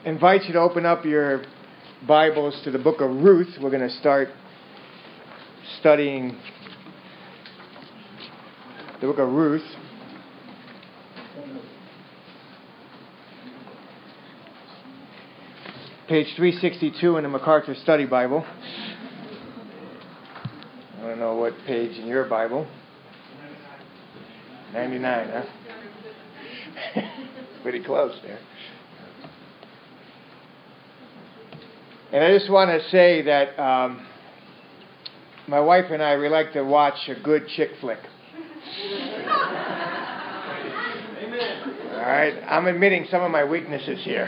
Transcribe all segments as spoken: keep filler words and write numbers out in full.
invite you to open up your Bibles to the book of Ruth. We're going to start studying the book of Ruth. Page three sixty-two in the MacArthur Study Bible. I don't know what page in your Bible. ninety-nine, huh? Pretty close there. And I just want to say that um, my wife and I, we like to watch a good chick flick. All right, I'm admitting some of my weaknesses here.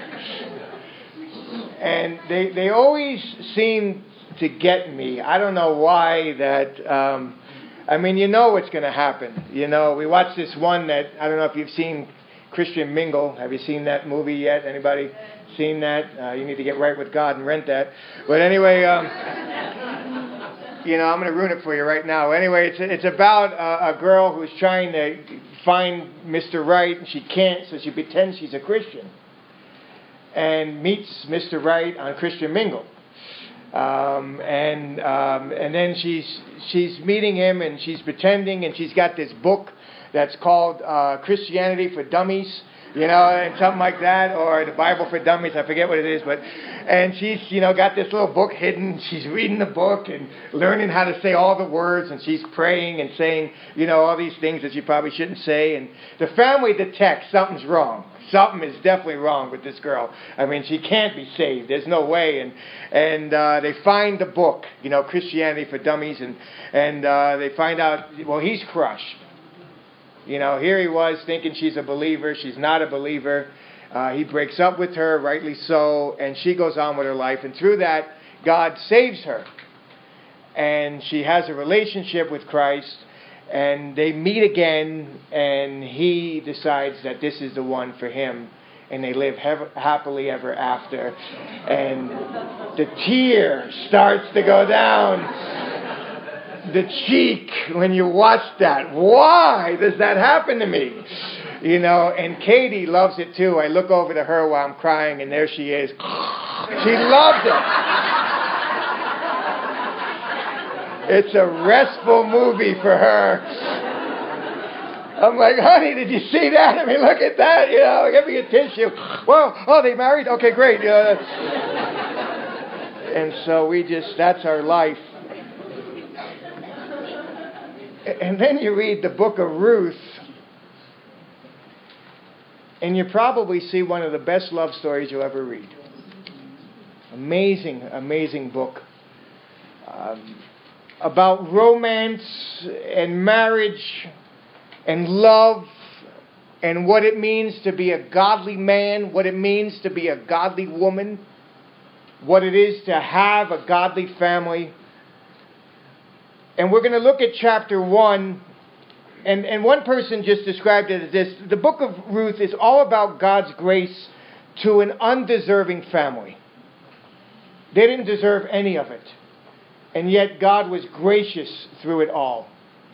And they they always seem to get me. I don't know why that... Um, I mean, you know what's going to happen. You know, we watched this one that... I don't know if you've seen Christian Mingle. Have you seen that movie yet? Anybody seen that? Uh, you need to get right with God and rent that. But anyway... Um, you know, I'm going to ruin it for you right now. Anyway, it's it's about a, a girl who's trying to find Mister Right, and she can't, so she pretends she's a Christian. And meets Mister Right on Christian Mingle, um, and um, and then she's she's meeting him, and she's pretending, and she's got this book that's called uh, Christianity for Dummies, you know, and something like that, or the Bible for Dummies. I forget what it is, but and she's you know got this little book hidden. She's reading the book and learning how to say all the words, and she's praying and saying you know all these things that you probably shouldn't say. And the family detects something's wrong. Something is definitely wrong with this girl. I mean, she can't be saved. There's no way. And and uh, they find the book, you know, Christianity for Dummies, and and uh, they find out, well, he's crushed. You know, here he was thinking she's a believer. She's not a believer. Uh, he breaks up with her, rightly so, and she goes on with her life. And through that, God saves her. And she has a relationship with Christ. And they meet again, and he decides that this is the one for him. And they live hev- happily ever after. And the tear starts to go down the cheek when you watch that. Why does that happen to me? You know, and Katie loves it too. I look over to her while I'm crying, and there she is. She loves it. It's a restful movie for her. I'm like, honey, did you see that? I mean, look at that. You know, give me a tissue. Well, oh, they married? Okay, great. Uh, and so we just, that's our life. And then you read the book of Ruth, and you probably see one of the best love stories you'll ever read. Amazing, amazing book. Um, about romance and marriage and love and what it means to be a godly man, what it means to be a godly woman, what it is to have a godly family. And we're going to look at chapter one, and, and one person just described it as this: the book of Ruth is all about God's grace to an undeserving family. They didn't deserve any of it. And yet God was gracious through it all.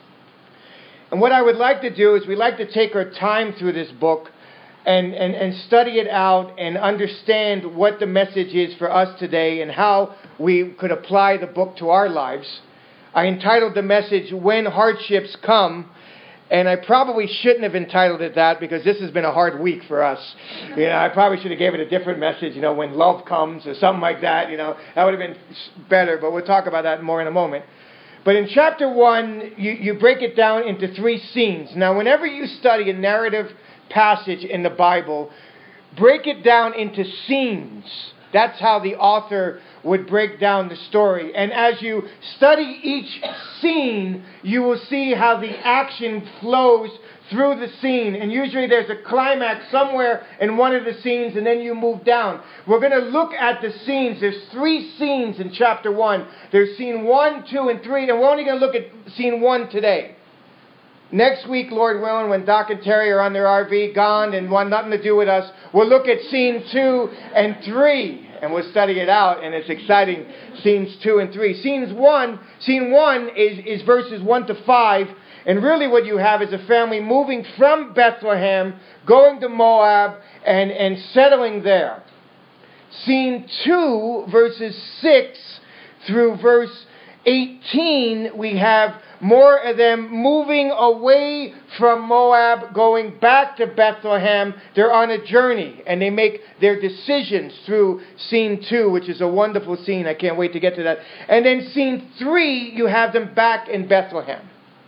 And what I would like to do is we'd like to take our time through this book and, and, and study it out and understand what the message is for us today and how we could apply the book to our lives. I entitled the message, When Hardships Come. And I probably shouldn't have entitled it that because this has been a hard week for us. You know, I probably should have gave it a different message, you know, when love comes or something like that. You know, that would have been better, but we'll talk about that more in a moment. But in chapter one, you, you break it down into three scenes. Now, whenever you study a narrative passage in the Bible, break it down into scenes. That's how the author would break down the story. And as you study each scene, you will see how the action flows through the scene. And usually there's a climax somewhere in one of the scenes, and then you move down. We're going to look at the scenes. There's three scenes in chapter one. There's scene one, two, and three, and we're only going to look at scene one today. Next week, Lord willing, when Doc and Terry are on their R V, gone, and want nothing to do with us, we'll look at scene two and three. And we'll study it out, and it's exciting, scenes two and three. Scenes one, scene one is, is verses one to five, and really what you have is a family moving from Bethlehem, going to Moab, and, and settling there. Scene two, verses six through verse eighteen, we have more of them moving away from Moab, going back to Bethlehem. They're on a journey, and they make their decisions through scene two, which is a wonderful scene. I can't wait to get to that. And then scene three, you have them back in Bethlehem.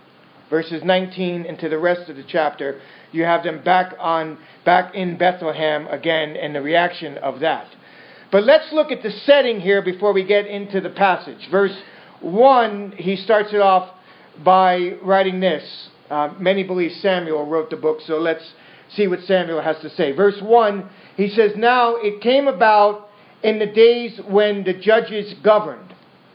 Verses nineteen into the rest of the chapter, you have them back on back in Bethlehem again, and the reaction of that. But let's look at the setting here before we get into the passage. Verse one, he starts it off by writing this. Uh, many believe Samuel wrote the book, so let's see what Samuel has to say. Verse one, he says, "Now it came about in the days when the judges governed."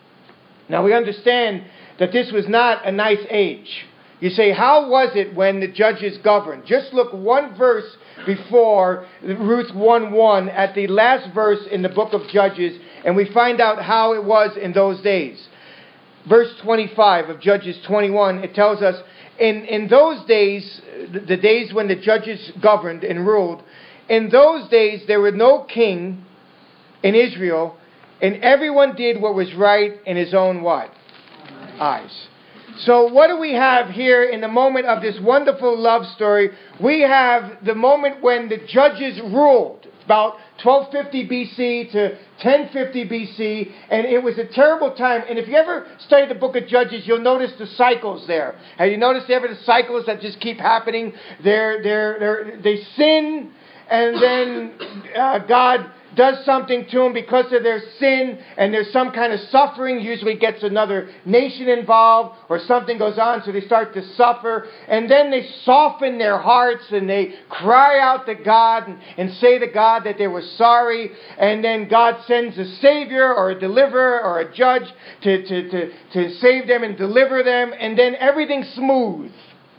Now we understand that this was not a nice age. You say, how was it when the judges governed? Just look one verse before Ruth one one at the last verse in the book of Judges, and we find out how it was in those days. Verse twenty-five of Judges twenty-one, it tells us, in, in those days, the days when the judges governed and ruled, in those days there was no king in Israel, and everyone did what was right in his own what? Eyes. So what do we have here in the moment of this wonderful love story? We have the moment when the judges ruled, about twelve fifty B C to ten fifty B C, and it was a terrible time. And if you ever study the book of Judges, you'll notice the cycles there. Have you noticed ever the cycles that just keep happening? They're, they're, they're, they sin, and then uh, God does something to them because of their sin, and there's some kind of suffering. Usually gets another nation involved, or something goes on, so they start to suffer. And then they soften their hearts, and they cry out to God and, and say to God that they were sorry. And then God sends a Savior or a deliverer or a judge to, to, to, to save them and deliver them. And then everything's smooth.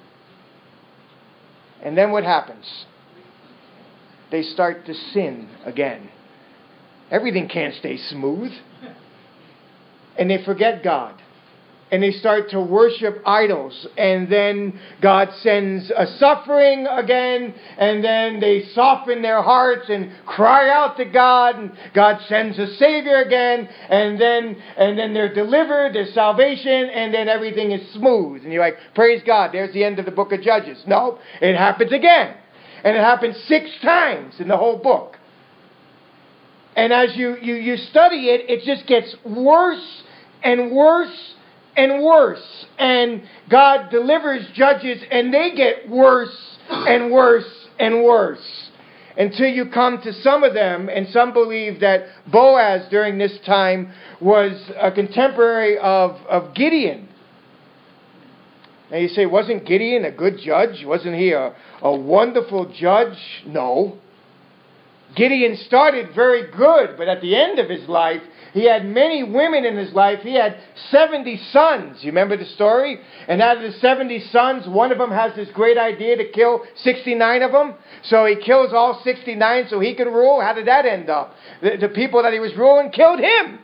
And then what happens? They start to sin again. Everything can't stay smooth. And they forget God. And they start to worship idols. And then God sends a suffering again. And then they soften their hearts and cry out to God. And God sends a Savior again. And then and then they're delivered, there's salvation. And then everything is smooth. And you're like, praise God, there's the end of the book of Judges. No, it happens again. And it happens six times in the whole book. And as you, you, you study it, it just gets worse and worse and worse. And God delivers judges, and they get worse and worse and worse. Until you come to some of them, and some believe that Boaz during this time was a contemporary of, of Gideon. Now you say, wasn't Gideon a good judge? Wasn't he a, a wonderful judge? No. Gideon started very good, but at the end of his life, he had many women in his life. He had seventy sons. You remember the story? And out of the seventy sons, one of them has this great idea to kill sixty-nine of them. So he kills all sixty-nine so he can rule. How did that end up? The, the people that he was ruling killed him.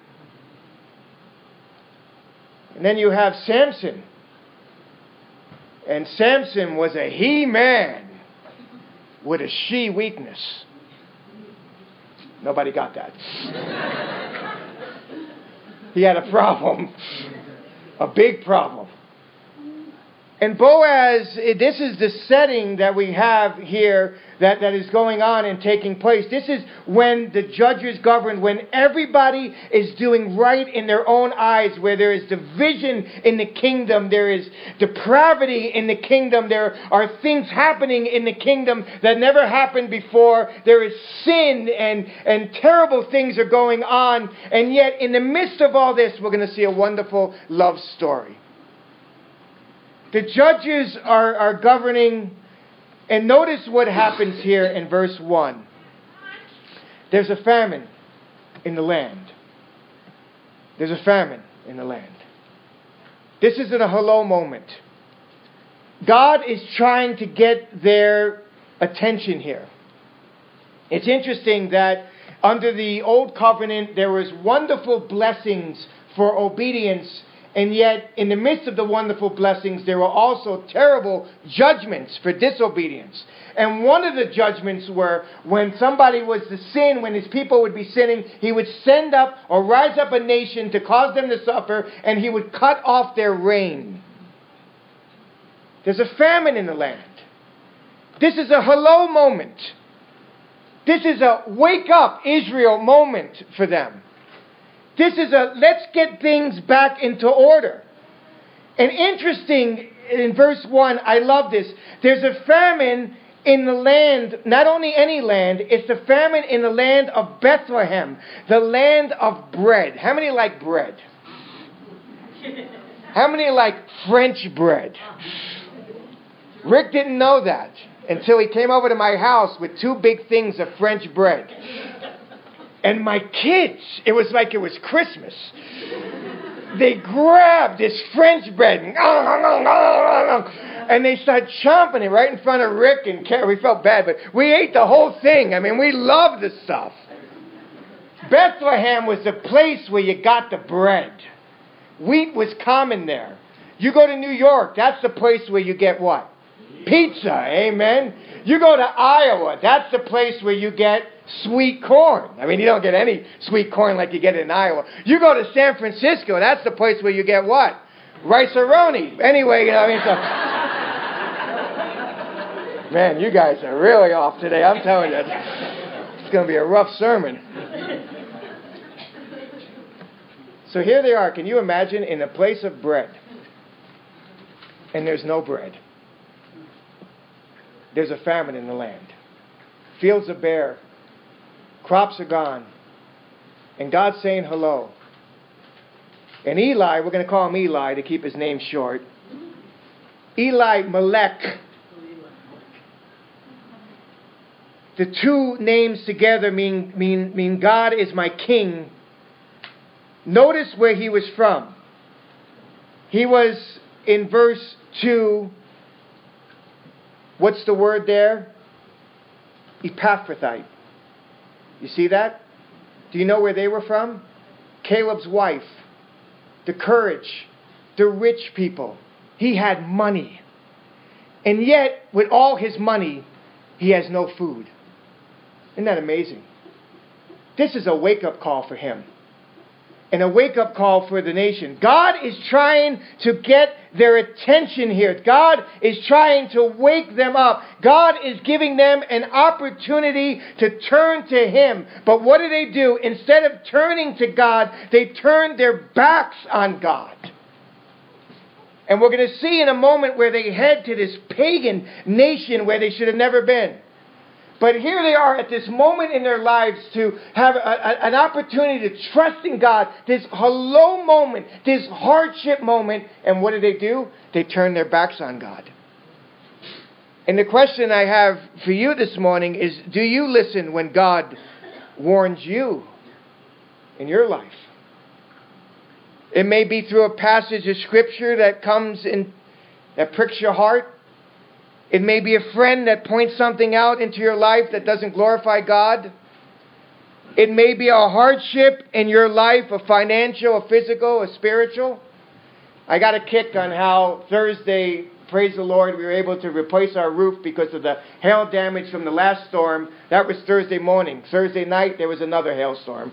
And then you have Samson. And Samson was a he-man with a she weakness. Nobody got that. He had a problem. A big problem. And Boaz, this is the setting that we have here that, that is going on and taking place. This is when the judges govern, when everybody is doing right in their own eyes, where there is division in the kingdom, there is depravity in the kingdom, there are things happening in the kingdom that never happened before, there is sin and, and terrible things are going on, and yet in the midst of all this, we're going to see a wonderful love story. The judges are, are governing, and notice what happens here in verse one. There's a famine in the land. There's a famine in the land. This isn't a hello moment. God is trying to get their attention here. It's interesting that under the old covenant, there was wonderful blessings for obedience And yet, in the midst of the wonderful blessings, there were also terrible judgments for disobedience. And one of the judgments were when somebody was to sin, when his people would be sinning, he would send up or rise up a nation to cause them to suffer, and he would cut off their rain. There's a famine in the land. This is a hello moment. This is a wake up Israel moment for them. This is a let's get things back into order. And interesting, in verse one, I love this. There's a famine in the land, not only any land, it's the famine in the land of Bethlehem, the land of bread. How many like bread? How many like French bread? Rick didn't know that until he came over to my house with two big things of French bread. And my kids, it was like it was Christmas. They grabbed this French bread and, and they started chomping it right in front of Rick and Carrie. We felt bad, but we ate the whole thing. I mean, we loved the stuff. Bethlehem was the place where you got the bread. Wheat was common there. You go to New York, that's the place where you get what? Pizza, amen. You go to Iowa, that's the place where you get sweet corn. I mean, you don't get any sweet corn like you get in Iowa. You go to San Francisco, that's the place where you get what? Rice-A-Roni. Anyway, you know, I mean, so... Man, you guys are really off today, I'm telling you. It's going to be a rough sermon. So here they are. Can you imagine in a place of bread, and there's no bread? There's a famine in the land. Fields are bare. Crops are gone. And God's saying hello. And Eli, we're going to call him Eli to keep his name short. Eli Melech. The two names together mean, mean, mean God is my king. Notice where he was from. He was in verse two. What's the word there? Epaphrathite. You see that? Do you know where they were from? Caleb's wife. The courage. The rich people. He had money. And yet, with all his money, he has no food. Isn't that amazing? This is a wake-up call for him. And a wake-up call for the nation. God is trying to get their attention here. God is trying to wake them up. God is giving them an opportunity to turn to Him. But what do they do? Instead of turning to God, they turn their backs on God. And we're going to see in a moment where they head to this pagan nation where they should have never been. But here they are at this moment in their lives to have a, a, an opportunity to trust in God. This hello moment, this hardship moment. And what do they do? They turn their backs on God. And the question I have for you this morning is, do you listen when God warns you in your life? It may be through a passage of Scripture that comes in, that pricks your heart. It may be a friend that points something out into your life that doesn't glorify God. It may be a hardship in your life, a financial, a physical, a spiritual. I got a kick on how Thursday, praise the Lord, we were able to replace our roof because of the hail damage from the last storm. That was Thursday morning. Thursday night, there was another hailstorm.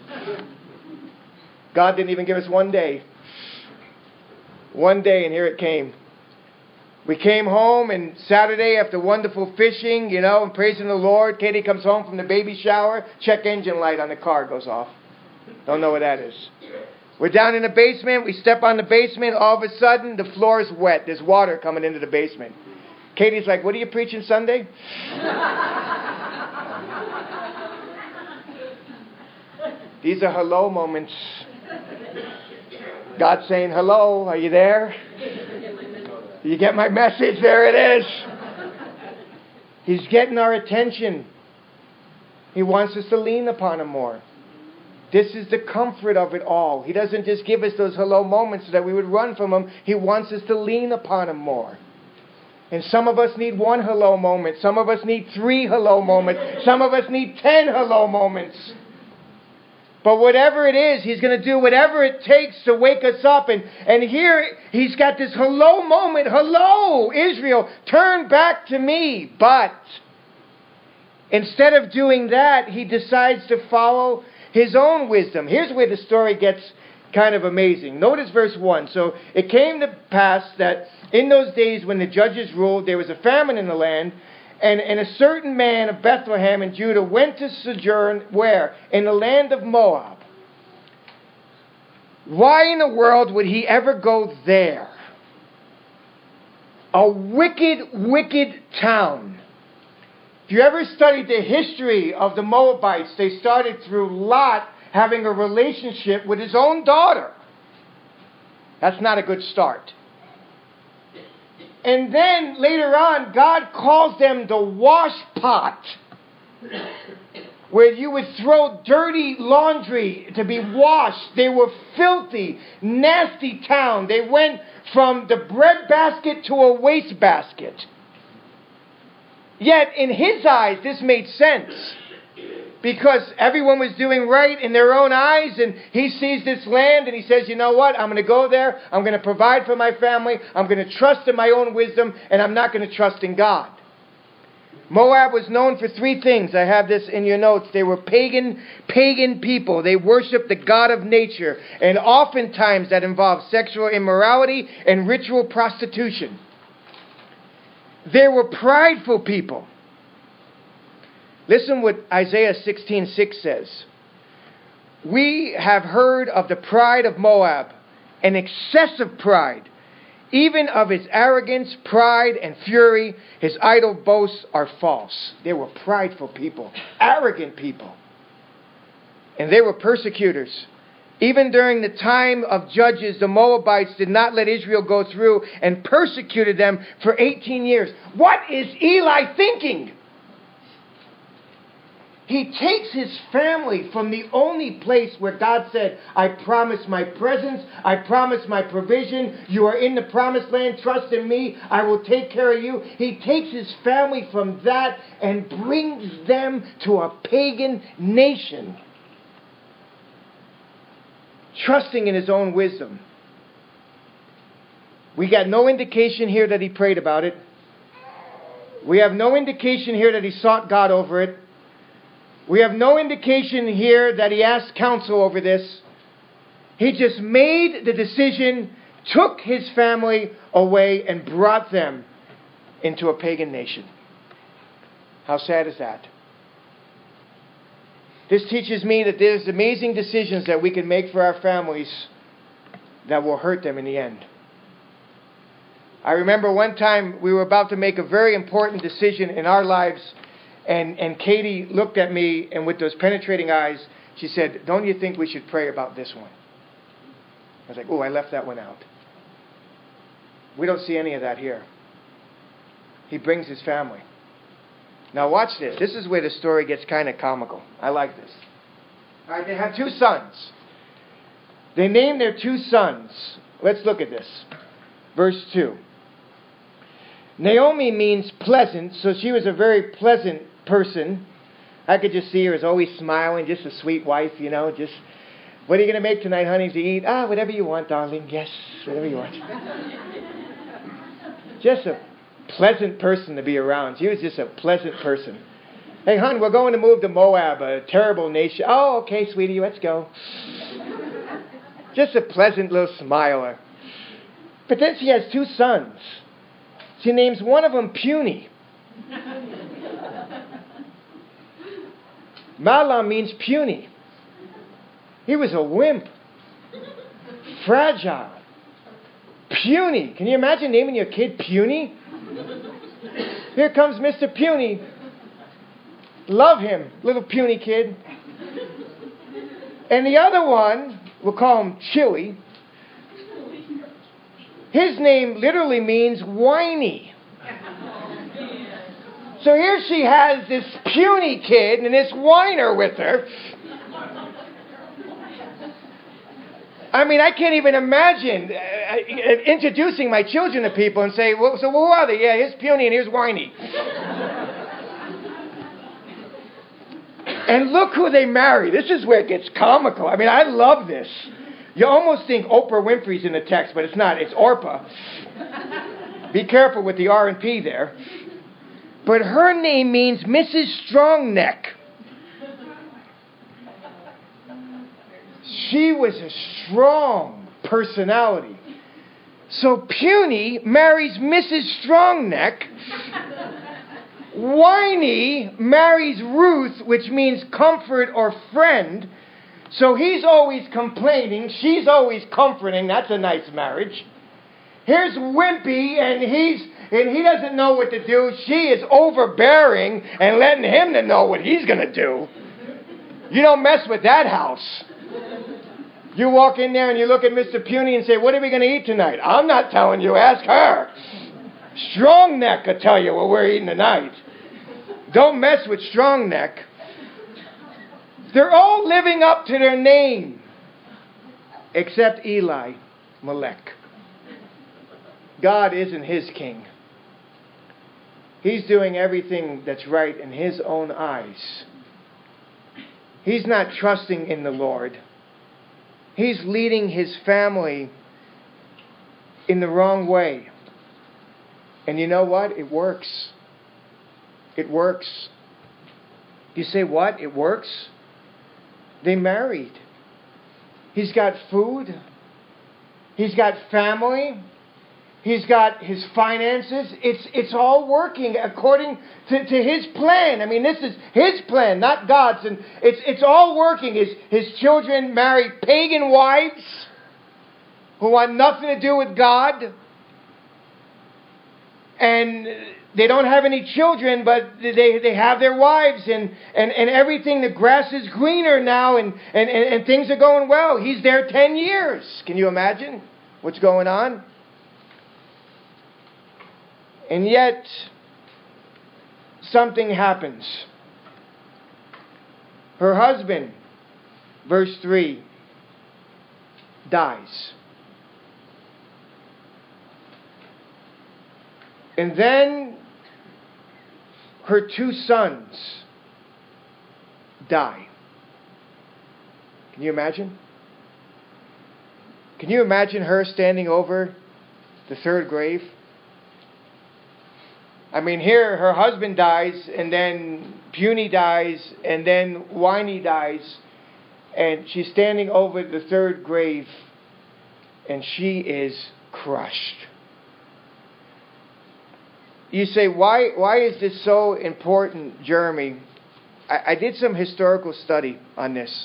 God didn't even give us one day. One day, and here it came. We came home, and Saturday, after wonderful fishing, you know, and praising the Lord, Katie comes home from the baby shower, check engine light on the car goes off. Don't know what that is. We're down in the basement. We step on the basement. All of a sudden, the floor is wet. There's water coming into the basement. Katie's like, what are you preaching Sunday? These are hello moments. God's saying, hello, are you there? You get my message? There it is. He's getting our attention. He wants us to lean upon Him more. This is the comfort of it all. He doesn't just give us those hello moments so that we would run from Him. He wants us to lean upon Him more. And some of us need one hello moment. Some of us need three hello moments. Some of us need ten hello moments. But whatever it is, he's going to do whatever it takes to wake us up. And, and here he's got this hello moment. Hello, Israel, turn back to me. But instead of doing that, he decides to follow his own wisdom. Here's where the story gets kind of amazing. Notice verse one. So it came to pass that in those days when the judges ruled, there was a famine in the land. And, and a certain man of Bethlehem in Judah went to sojourn where? In the land of Moab. Why in the world would he ever go there? A wicked, wicked town. If you ever studied the history of the Moabites, they started through Lot having a relationship with his own daughter. That's not a good start. And then later on, God calls them the wash pot, where you would throw dirty laundry to be washed. They were filthy, nasty town. They went from the bread basket to a waste basket. Yet in his eyes, this made sense. Because everyone was doing right in their own eyes, and he sees this land and he says, you know what, I'm going to go there, I'm going to provide for my family, I'm going to trust in my own wisdom, and I'm not going to trust in God. Moab was known for three things. I have this in your notes. They were pagan, pagan people. They worshiped the god of nature, and oftentimes that involved sexual immorality and ritual prostitution. They were prideful people. Listen what Isaiah sixteen six says. We have heard of the pride of Moab, an excessive pride, even of his arrogance, pride, and fury. His idle boasts are false. They were prideful people, arrogant people. And they were persecutors. Even during the time of Judges, the Moabites did not let Israel go through and persecuted them for eighteen years. What is Eli thinking? He takes his family from the only place where God said, I promise my presence, I promise my provision, you are in the promised land, trust in me, I will take care of you. He takes his family from that and brings them to a pagan nation, trusting in his own wisdom. We got no indication here that he prayed about it. We have no indication here that he sought God over it. We have no indication here that he asked counsel over this. He just made the decision, took his family away, and brought them into a pagan nation. How sad is that? This teaches me that there's amazing decisions that we can make for our families that will hurt them in the end. I remember one time we were about to make a very important decision in our lives. And, and Katie looked at me, and with those penetrating eyes, she said, don't you think we should pray about this one? I was like, oh, I left that one out. We don't see any of that here. He brings his family. Now watch this. This is where the story gets kind of comical. I like this. All right, they have two sons. They name their two sons. Let's look at this. Verse two. Naomi means pleasant, so she was a very pleasant person. I could just see her as always smiling, just a sweet wife, you know, just, what are you going to make tonight, honey, to eat? Ah, whatever you want, darling. Yes, whatever you want. Just a pleasant person to be around. She was just a pleasant person. Hey, hon, we're going to move to Moab, a terrible nation. Oh, okay, sweetie, let's go. Just a pleasant little smiler. But then she has two sons. She names one of them Puny. Mahlah means puny. He was a wimp. Fragile. Puny. Can you imagine naming your kid Puny? Here comes Mister Puny. Love him, little puny kid. And the other one, we'll call him Chili. His name literally means whiny. So here she has this puny kid and this whiner with her. I mean, I can't even imagine uh, introducing my children to people and say, well, so who are they? Yeah, here's puny and here's whiny. And look who they marry. This is where it gets comical. I mean, I love this. You almost think Oprah Winfrey's in the text, but it's not. It's Orpah. Be careful with the R and P there. But her name means Missus Strongneck. She was a strong personality. So Puny marries Missus Strongneck. Whiny marries Ruth, which means comfort or friend. So he's always complaining. She's always comforting. That's a nice marriage. Here's Wimpy, and he's and he doesn't know what to do. She is overbearing and letting him to know what he's going to do. You don't mess with that house. You walk in there and you look at Mister Puny and say, what are we going to eat tonight? I'm not telling you. Ask her. Strongneck will tell you what we're eating tonight. Don't mess with Strongneck. They're all living up to their name. Except Eli Melech. God isn't his king. He's doing everything that's right in his own eyes. He's not trusting in the Lord. He's leading his family in the wrong way. And you know what? It works. It works. You say, what? It works? They married. He's got food. He's got family. He's got his finances. It's it's all working according to, to his plan. I mean, this is his plan, not God's. And it's it's all working. His, his children marry pagan wives who want nothing to do with God. And they don't have any children, but they, they have their wives. And, and, and everything, the grass is greener now. And, and, and, and things are going well. He's there ten years. Can you imagine what's going on? And yet, something happens. Her husband, verse three, dies. And then her two sons die. Can you imagine? Can you imagine her standing over the third grave? I mean, here her husband dies, and then Puny dies, and then Whiny dies, and she's standing over the third grave, and she is crushed. You say, why, why is this so important, Jeremy? I, I did some historical study on this.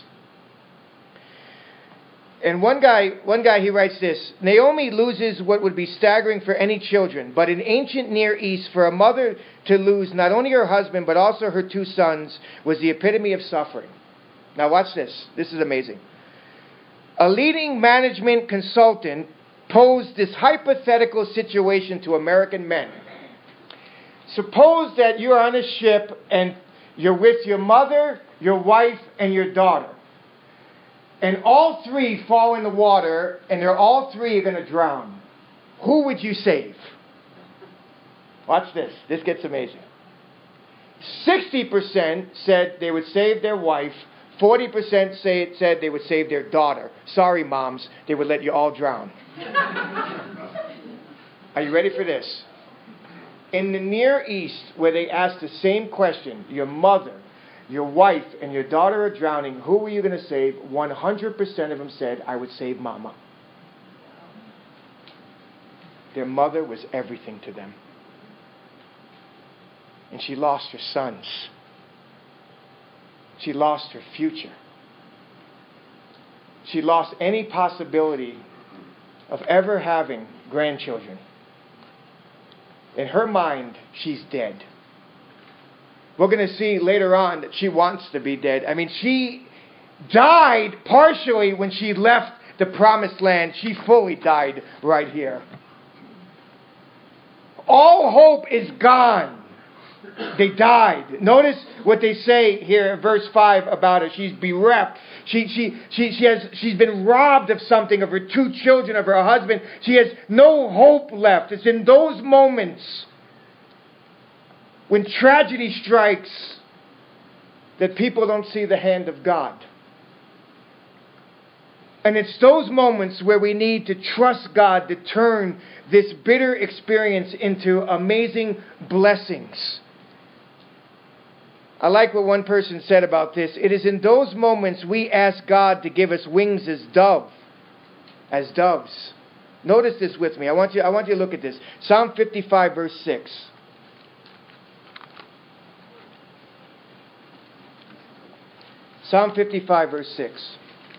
And one guy, one guy, he writes this: Naomi loses what would be staggering for any children, but in ancient Near East, for a mother to lose not only her husband, but also her two sons, was the epitome of suffering. Now watch this. This is amazing. A leading management consultant posed this hypothetical situation to American men. Suppose that you're on a ship and you're with your mother, your wife, and your daughter. And all three fall in the water, and they're all three are going to drown. Who would you save? Watch this. This gets amazing. sixty percent said they would save their wife. forty percent say, said they would save their daughter. Sorry, moms. They would let you all drown. Are you ready for this? In the Near East, where they asked the same question, your mother, your wife, and your daughter are drowning, who are you going to save? one hundred percent of them said, I would save Mama. Their mother was everything to them. And she lost her sons. She lost her future. She lost any possibility of ever having grandchildren. In her mind, she's dead. We're going to see later on that she wants to be dead. I mean, she died partially when she left the promised land. She fully died right here. All hope is gone. They died. Notice what they say here in verse five about her. She's bereft. She, she, she, she has, she's been robbed of something, of her two children, of her husband. She has no hope left. It's in those moments when tragedy strikes that people don't see the hand of God. And it's those moments where we need to trust God to turn this bitter experience into amazing blessings. I like what one person said about this. It is in those moments we ask God to give us wings as dove, as doves. Notice this with me. I want you, I want you to look at this. Psalm fifty-five, verse six. Psalm fifty-five, verse six.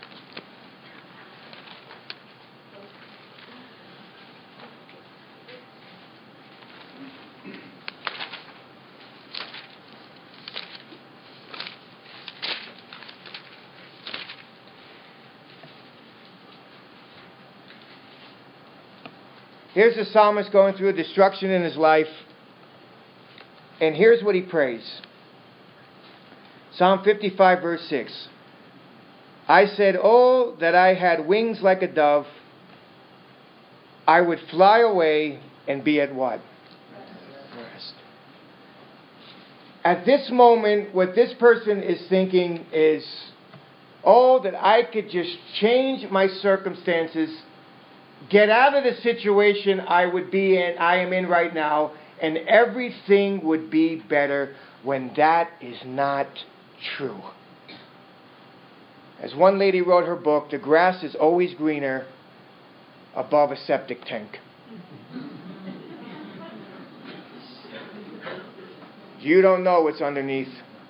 Here's the psalmist going through a destruction in his life. And here's what he prays. Psalm fifty-five, verse six. I said, oh, that I had wings like a dove. I would fly away and be at what? Rest. At this moment, what this person is thinking is, oh, that I could just change my circumstances, get out of the situation I would be in, I am in right now, and everything would be better, when that is not true. As one lady wrote her book, the grass is always greener above a septic tank. You don't know what's underneath.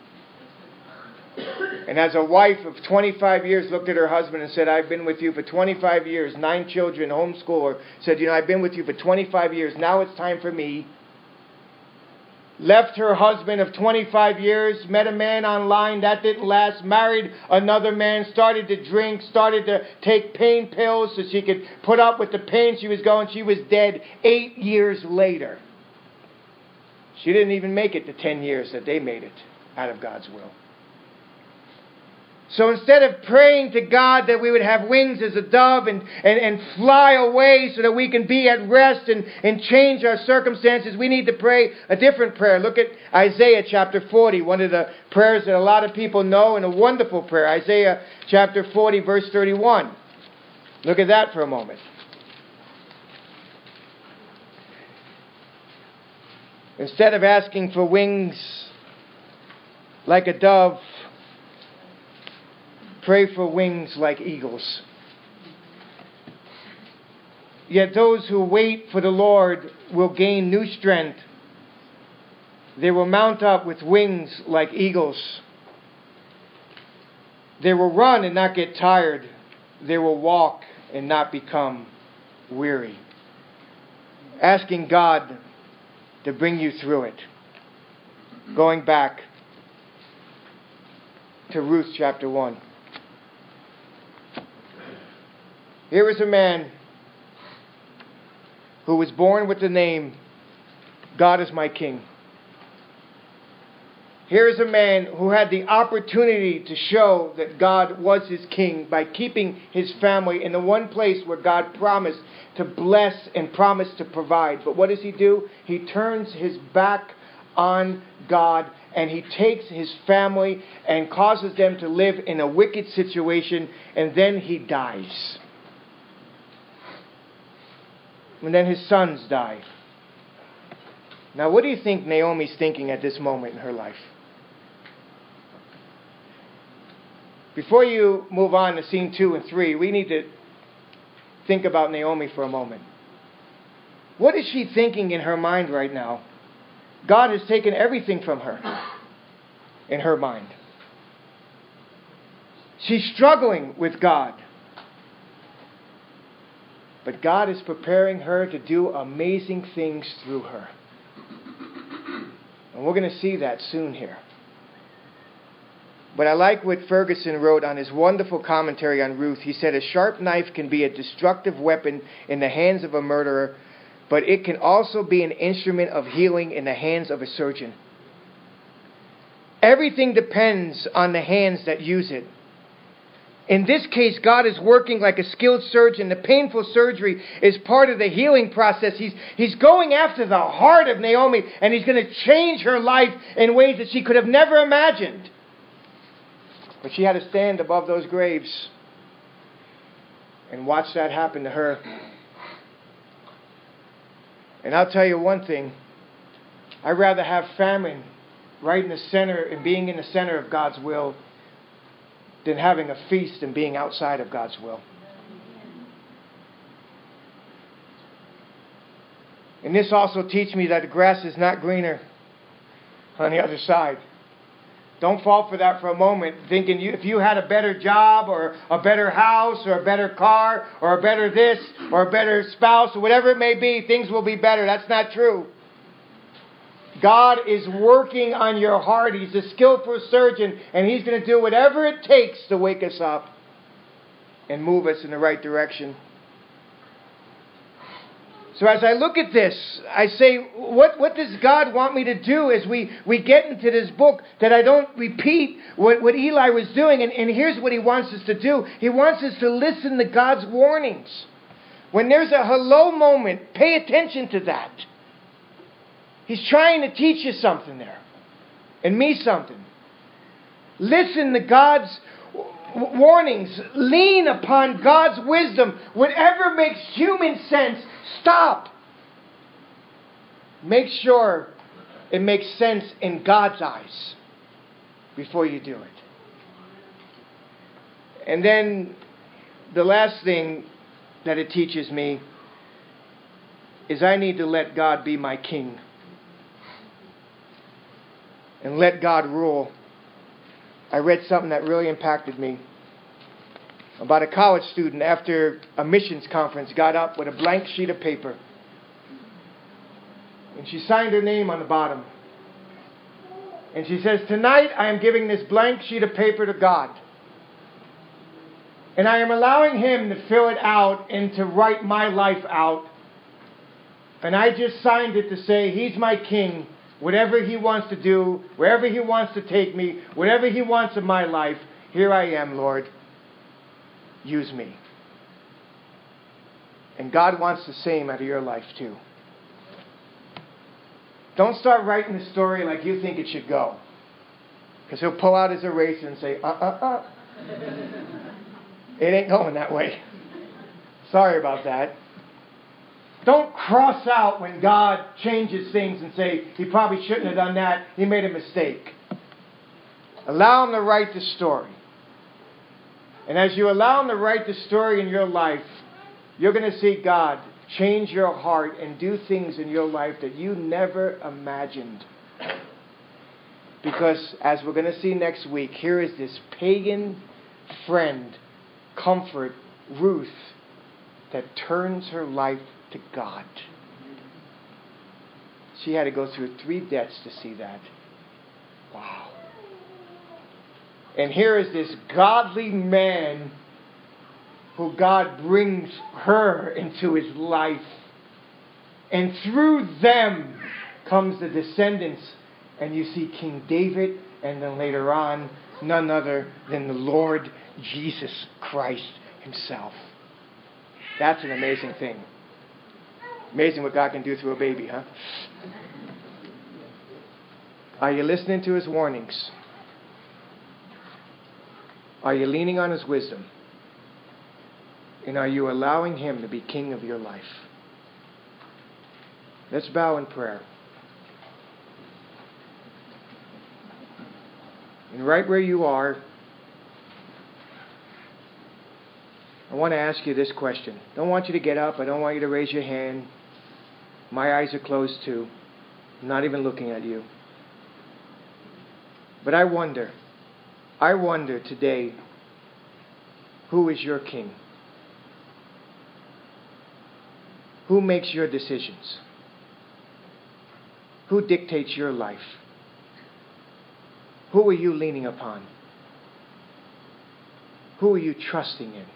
And as a wife of twenty-five years looked at her husband and said, I've been with you for twenty-five years, nine children, homeschooler, said, you know, I've been with you for twenty-five years, now it's time for me. Left her husband of twenty-five years, met a man online, that didn't last, married another man, started to drink, started to take pain pills so she could put up with the pain she was going. She was dead eight years later. She didn't even make it the ten years that they made it out of God's will. So instead of praying to God that we would have wings as a dove and, and, and fly away so that we can be at rest and, and change our circumstances, we need to pray a different prayer. Look at Isaiah chapter forty, one of the prayers that a lot of people know, and a wonderful prayer. Isaiah chapter forty, verse thirty-one. Look at that for a moment. Instead of asking for wings like a dove, pray for wings like eagles. Yet those who wait for the Lord will gain new strength. They will mount up with wings like eagles. They will run and not get tired. They will walk and not become weary. Asking God to bring you through it. Going back to Ruth chapter one. Here is a man who was born with the name, God is my King. Here is a man who had the opportunity to show that God was his king by keeping his family in the one place where God promised to bless and promised to provide. But what does he do? He turns his back on God, and he takes his family and causes them to live in a wicked situation, and then he dies. And then his sons die. Now, what do you think Naomi's thinking at this moment in her life? Before you move on to scene two and three, we need to think about Naomi for a moment. What is she thinking in her mind right now? God has taken everything from her in her mind. She's struggling with God. But God is preparing her to do amazing things through her. And we're going to see that soon here. But I like what Ferguson wrote on his wonderful commentary on Ruth. He said, a sharp knife can be a destructive weapon in the hands of a murderer, but it can also be an instrument of healing in the hands of a surgeon. Everything depends on the hands that use it. In this case, God is working like a skilled surgeon. The painful surgery is part of the healing process. He's, he's going after the heart of Naomi, and he's going to change her life in ways that she could have never imagined. But she had to stand above those graves and watch that happen to her. And I'll tell you one thing. I'd rather have famine right in the center and being in the center of God's will than having a feast and being outside of God's will. And this also teaches me that the grass is not greener on the other side. Don't fall for that for a moment, thinking you, if you had a better job or a better house or a better car or a better this or a better spouse or whatever it may be, things will be better. That's not true. God is working on your heart. He's a skillful surgeon, and He's going to do whatever it takes to wake us up and move us in the right direction. So as I look at this, I say, what, what does God want me to do as we, we get into this book, that I don't repeat what, what Eli was doing? And, and here's what he wants us to do. He wants us to listen to God's warnings. When there's a hello moment, pay attention to that. He's trying to teach you something there. And me something. Listen to God's w- warnings. Lean upon God's wisdom. Whatever makes human sense, stop. Make sure it makes sense in God's eyes before you do it. And then the last thing that it teaches me is I need to let God be my king. And let God rule. I read something that really impacted me about a college student after a missions conference got up with a blank sheet of paper. And she signed her name on the bottom. And she says, "Tonight I am giving this blank sheet of paper to God. And I am allowing Him to fill it out and to write my life out. And I just signed it to say He's my king. Whatever He wants to do, wherever He wants to take me, whatever He wants in my life, here I am, Lord. Use me." And God wants the same out of your life too. Don't start writing the story like you think it should go. Because He'll pull out His eraser and say, uh, uh, uh. It ain't going that way. Sorry about that. Don't cross out when God changes things and say, He probably shouldn't have done that. He made a mistake. Allow Him to write the story. And as you allow Him to write the story in your life, you're going to see God change your heart and do things in your life that you never imagined. Because as we're going to see next week, here is this pagan friend, Comfort, Ruth, that turns her life to God. She had to go through three deaths to see that. Wow. And here is this godly man who God brings her into his life. And through them comes the descendants. And you see King David, and then later on, none other than the Lord Jesus Christ Himself. That's an amazing thing. Amazing what God can do through a baby, huh? Are you listening to His warnings? Are you leaning on His wisdom? And are you allowing Him to be king of your life? Let's bow in prayer. And right where you are, I want to ask you this question. I don't want you to get up. I don't want you to raise your hand. My eyes are closed too. I'm not even looking at you. But I wonder, I wonder today, who is your king? Who makes your decisions? Who dictates your life? Who are you leaning upon? Who are you trusting in?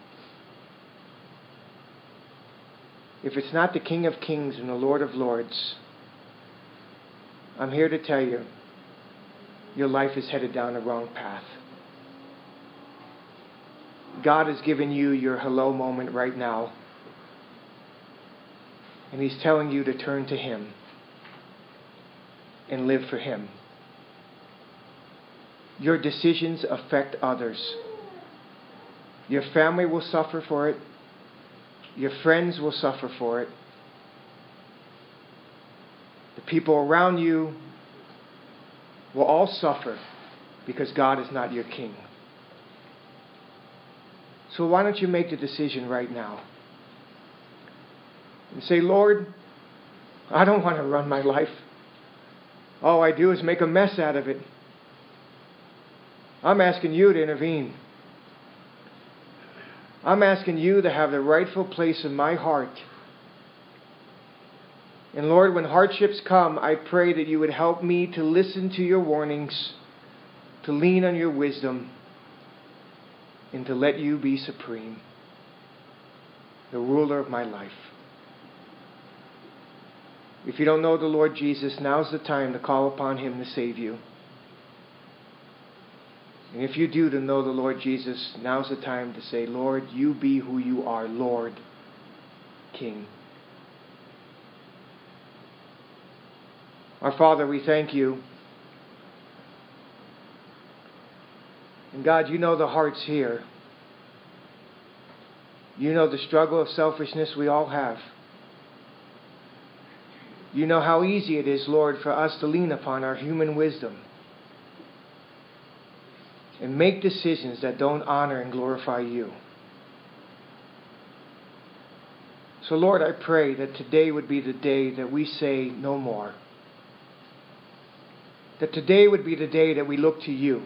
If it's not the King of Kings and the Lord of Lords, I'm here to tell you, your life is headed down the wrong path. God has given you your hello moment right now. And He's telling you to turn to Him and live for Him. your decisions affect others. Your family will suffer for it. Your friends will suffer for it. The people around you will all suffer because God is not your king. So why don't you make the decision right now? And say, Lord, I don't want to run my life. All I do is make a mess out of it. I'm asking you to intervene. I'm asking you to have the rightful place in my heart. And Lord, when hardships come, I pray that you would help me to listen to your warnings, to lean on your wisdom, and to let you be supreme, the ruler of my life. If you don't know the Lord Jesus, now's the time to call upon him to save you. And if you do to know the Lord Jesus, now's the time to say, Lord, you be who you are, Lord, King. Our Father, we thank you. And God, you know the hearts here. You know the struggle of selfishness we all have. You know how easy it is, Lord, for us to lean upon our human wisdom and make decisions that don't honor and glorify you. So, Lord, I pray that today would be the day that we say no more. That today would be the day that we look to you.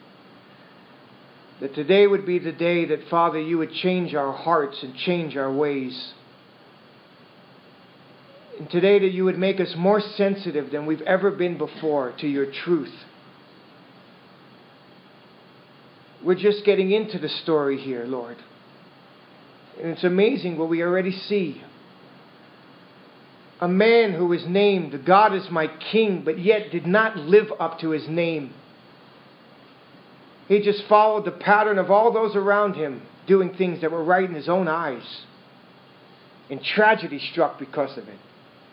That today would be the day that, Father, you would change our hearts and change our ways. And today that you would make us more sensitive than we've ever been before to your truth. We're just getting into the story here, Lord. And it's amazing what we already see. A man who was named, God is my king, but yet did not live up to his name. He just followed the pattern of all those around him, doing things that were right in his own eyes. And tragedy struck because of it.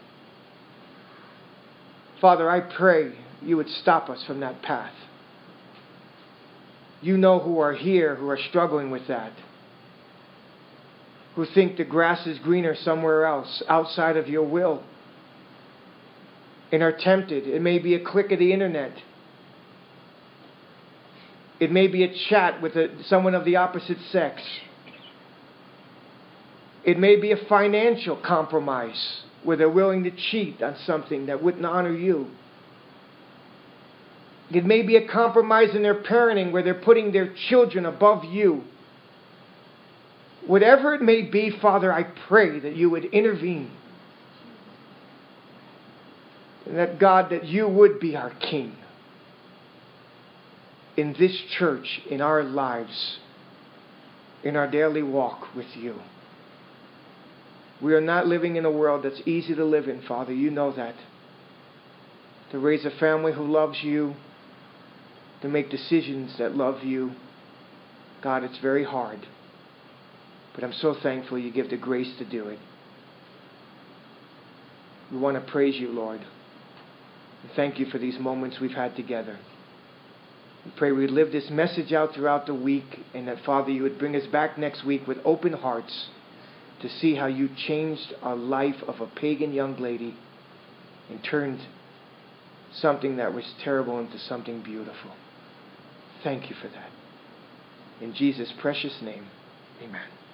Father, I pray you would stop us from that path. You know who are here who are struggling with that. Who think the grass is greener somewhere else, outside of your will. And are tempted. It may be a click of the internet. It may be a chat with a, someone of the opposite sex. It may be a financial compromise where they're willing to cheat on something that wouldn't honor you. It may be a compromise in their parenting where they're putting their children above you. Whatever it may be, Father, I pray that you would intervene. And that, God, that you would be our King in this church, in our lives, in our daily walk with you. We are not living in a world that's easy to live in, Father. You know that. To raise a family who loves you, to make decisions that love you, God, it's very hard. But I'm so thankful you give the grace to do it. We want to praise you, Lord. And thank you for these moments we've had together. We pray we would live this message out throughout the week, and that, Father, you would bring us back next week with open hearts to see how you changed a life of a pagan young lady and turned something that was terrible into something beautiful. Thank you for that. In Jesus' precious name, amen.